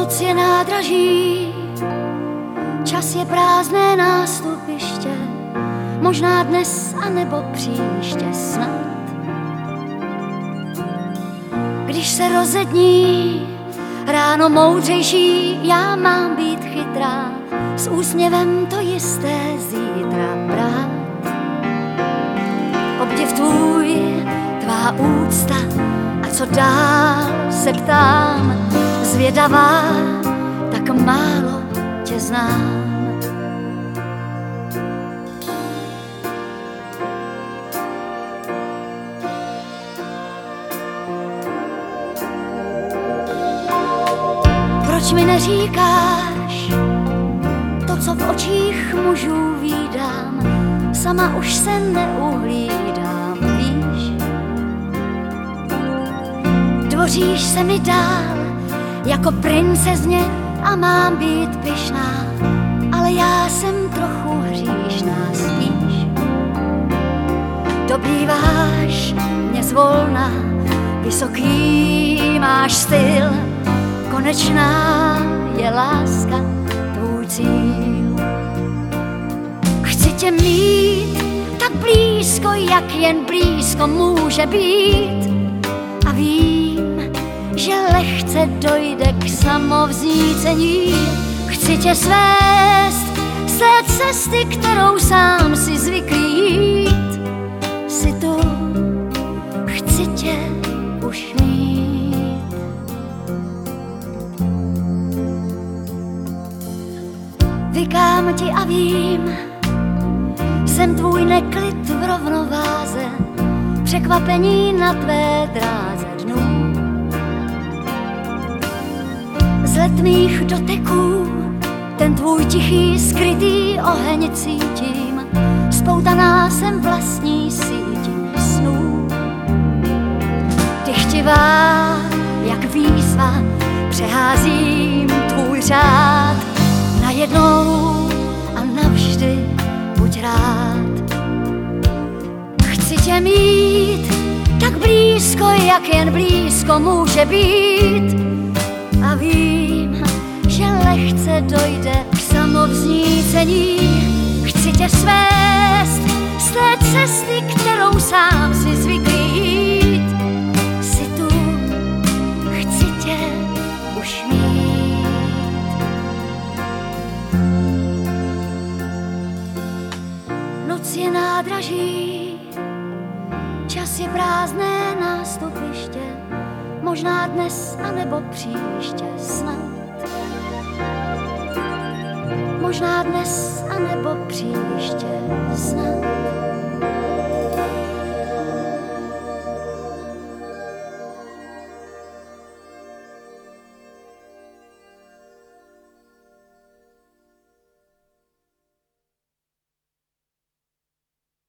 Noc je nádraží, čas je prázdné nástupiště, možná dnes anebo příště snad. Když se rozední ráno moudřejší, já mám být chytrá, s úsměvem to jisté zítra brát. Obdiv tvůj, tvá úcta, a co dál se ptám, zvědavá, tak málo tě znám. Proč mi neříkáš to, co v očích mužů vídám, sama už se neuhlídám, víš? Dvoříš se mi dál jako princezně a mám být pyšná, ale já jsem trochu hříšná, spíš. Doblíváš mě zvolna, vysoký máš styl, konečná je láska tvůj cíl. Chci tě mít tak blízko, jak jen blízko může být, a vím, že lehce dojde k samovznícení. Chci tě svést z té cesty, kterou sám si zvyklý jít. Jsi tu, chci tě už mít. Vykám ti a vím, jsem tvůj neklid v rovnováze, překvapení na tvé dráze dnů. Z letmých doteků ten tvůj tichý, skrytý oheň cítím, spoutaná jsem vlastní síti snů. Dychtivá jak výzva, přeházím tvůj řád, najednou a navždy buď rád. Chci tě mít tak blízko, jak jen blízko může být, a vím, že lehce dojde k samovznícení. Chci tě svést z té cesty, kterou sám si zvyklý jít. Jsi tu, chci tě už mít. Noc je nádraží, čas je prázdné nástupiště, možná dnes anebo příště snad. Možná dnes anebo